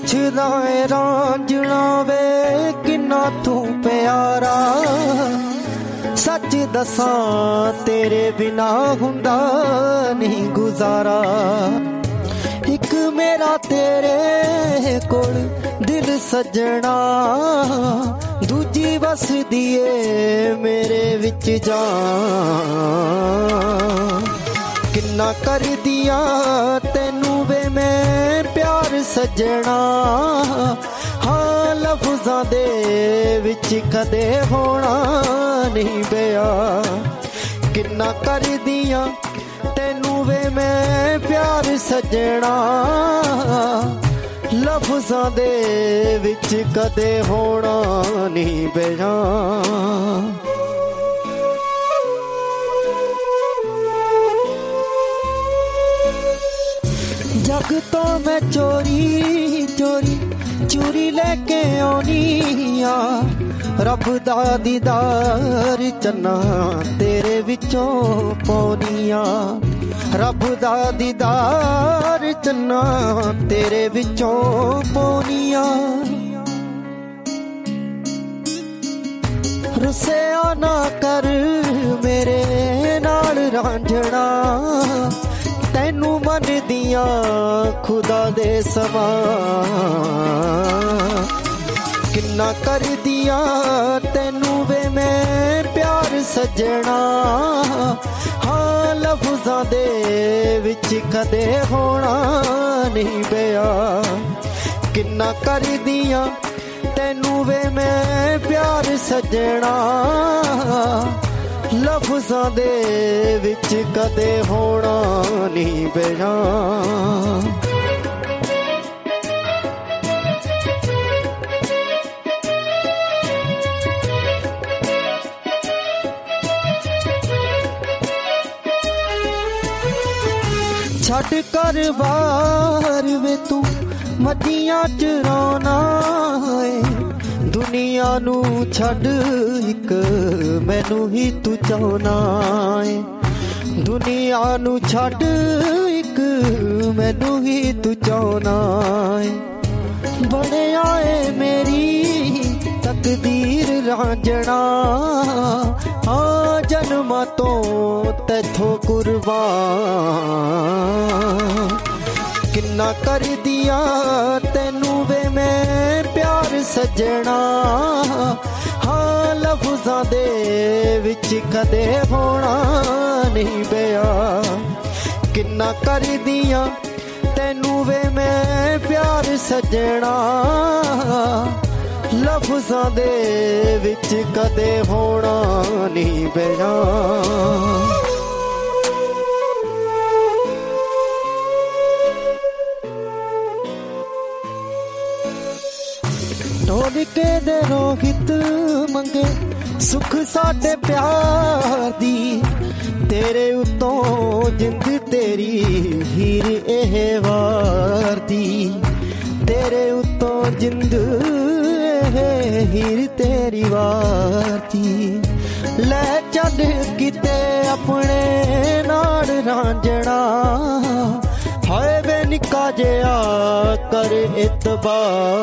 ਪੁੱਛਦਾ ਏ ਰਾਂਝਣਾ ਵੇ ਕਿੰਨਾ ਤੂੰ ਪਿਆਰਾ। ਸੱਚ ਦੱਸਾਂ ਤੇਰੇ ਬਿਨਾ ਹੁੰਦਾ ਨਹੀਂ ਗੁਜ਼ਾਰਾ। ਇੱਕ ਮੇਰਾ ਤੇਰੇ ਕੋਲ ਦਿਲ ਸੱਜਣਾ, ਦੂਜੀ ਵਸਦੀ ਏ ਮੇਰੇ ਵਿੱਚ ਜਾਨ। ਕਿੰਨਾ ਕਰਦੀਆਂ ਤੈਨੂੰ ਵੇ ਮੈਂ ਪਿਆਰ ਸੱਜਣਾ, ਹਾਂ ਲਫ਼ਜ਼ਾਂ ਦੇ ਵਿੱਚ ਕਦੇ ਹੋਣਾ ਨਹੀਂ ਪਿਆ। ਕਿੰਨਾ ਕਰਦੀਆਂ ਤੈਨੂੰ ਵੇ ਮੈਂ ਪਿਆਰ ਸੱਜਣਾ, ਲਫ਼ਜ਼ਾਂ ਦੇ ਵਿੱਚ ਕਦੇ ਹੋਣਾ ਨਹੀਂ ਪਿਆ। ਜਗ ਤੋਂ ਮੈਂ ਚੋਰੀ ਚੋਰੀ ਚੂਰੀ ਲੈ ਕੇ ਆਉਣੀ ਆ, ਰੱਬ ਦਾ ਦੀਦਾਰ ਚੰਨਾ ਤੇਰੇ ਵਿੱਚੋਂ ਪਾਉਣੀ ਆ। ਰੱਬ ਦਾ ਦੀਦਾਰ ਚੰਨਾ ਤੇਰੇ ਵਿੱਚੋਂ ਪਾਉਣੀ ਆ। ਰੁੱਸਿਆ ਨਾ ਕਰ ਮੇਰੇ ਨਾਲ ਰਾਂਝਣਾ, ਤੈਨੂੰ ਮੰਨਦੀਆਂ ਖੁਦਾ ਦੇ ਸਮਾਂ। ਕਿੰਨਾ ਕਰਦੀਆਂ ਤੈਨੂੰ ਵੇ ਮੈਂ ਪਿਆਰ ਸੱਜਣਾ, ਹਾਂ ਲਫ਼ਜ਼ਾਂ ਦੇ ਵਿੱਚ ਕਦੇ ਹੋਣਾ ਨਹੀਂ ਪਿਆ। ਕਿੰਨਾ ਕਰਦੀਆਂ ਤੈਨੂੰ ਵੇ ਮੈਂ ਪਿਆਰ ਸੱਜਣਾ, ਲਫ਼ਜ਼ਾਂ ਦੇ ਵਿੱਚ ਕਦੇ ਹੋਣਾ ਨਹੀਂ ਪਿਆ। ਛੱਡ ਕਰ ਬਾਹਰ ਵੇ ਤੂੰ ਮੱਝੀਆਂ ਚਰਾਉਣਾ ਏ, ਦੁਨੀਆ ਨੂੰ ਛੱਡ ਇੱਕ ਮੈਨੂੰ ਹੀ ਤੂੰ ਚਾਹੁੰਨਾ ਏ। ਦੁਨੀਆ ਨੂੰ ਛੱਡ ਇੱਕ ਮੈਨੂੰ ਹੀ ਤੂੰ ਚਾਹੁੰਨਾ ਏ। ਬਣਿਆ ਏ ਮੇਰੀ ਤਕਦੀਰ ਰਾਂਝਣਾ, ਹਾਂ ਜਨਮਾਂ ਤੋਂ ਤੈਥੋਂ ਕੁਰਬਾਨ। ਕਿੰਨਾ ਕਰਦੀਆਂ ਤੈਨੂੰ ਵੇ ਮੈਂ ਪਿਆਰ ਸੱਜਣਾ, ਹਾਂ ਲਫ਼ਜ਼ਾਂ ਦੇ ਵਿੱਚ ਕਦੇ ਹੋਣਾ ਨਹੀਂ ਪਿਆ। ਕਿੰਨਾ ਕਰਦੀਆਂ ਤੈਨੂੰ ਵੇ ਮੈਂ ਪਿਆਰ ਸੱਜਣਾ, ਲਫ਼ਜ਼ਾਂ ਦੇ ਵਿੱਚ ਕਦੇ ਹੋਣਾ ਨਹੀਂ ਪਿਆ। ਢੋਲਕੇ ਦੇ ਰੋਹਿਤ ਮੰਗੇ ਸੁਖ ਸਾਡੇ ਪਿਆਰ ਦੀ, ਤੇਰੇ ਉੱਤੋਂ ਜਿੰਦ ਤੇਰੀ ਹੀਰ ਇਹ ਵਾਰਦੀ। ਤੇਰੇ ਉੱਤੋਂ ਜਿੰਦ ਇਹ ਹੀਰ ਤੇਰੀ ਵਾਰਦੀ। ਲੈ ਚੱਲ ਕਿਤੇ ਆਪਣੇ ਨਾਲ ਰਾਂਝਣਾ, ਹਾਏ ਵੇ ਨਿੱਕਾ ਜਿਹਾ ਕਰ ਇਤਬਾਰ।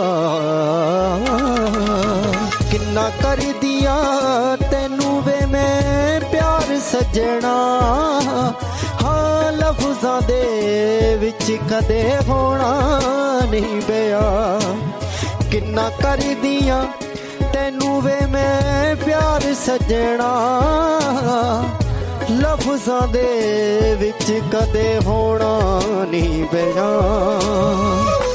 ਕਿੰਨਾ ਕਰਦੀਆਂ ਤੈਨੂੰ ਵੇ ਮੈਂ ਪਿਆਰ ਸੱਜਣਾ, ਹਾਂ ਲਫ਼ਜ਼ਾਂ ਦੇ ਵਿੱਚ ਕਦੇ ਹੋਣਾ ਨਹੀਂ ਪਿਆ। ਕਿੰਨਾ ਕਰਦੀਆਂ ਤੈਨੂੰ ਵੇ ਮੈਂ ਪਿਆਰ ਸੱਜਣਾ, ਲਫ਼ਜ਼ਾਂ ਦੇ ਵਿੱਚ ਕਦੇ ਹੋਣਾ ਨਹੀਂ ਪਿਆ।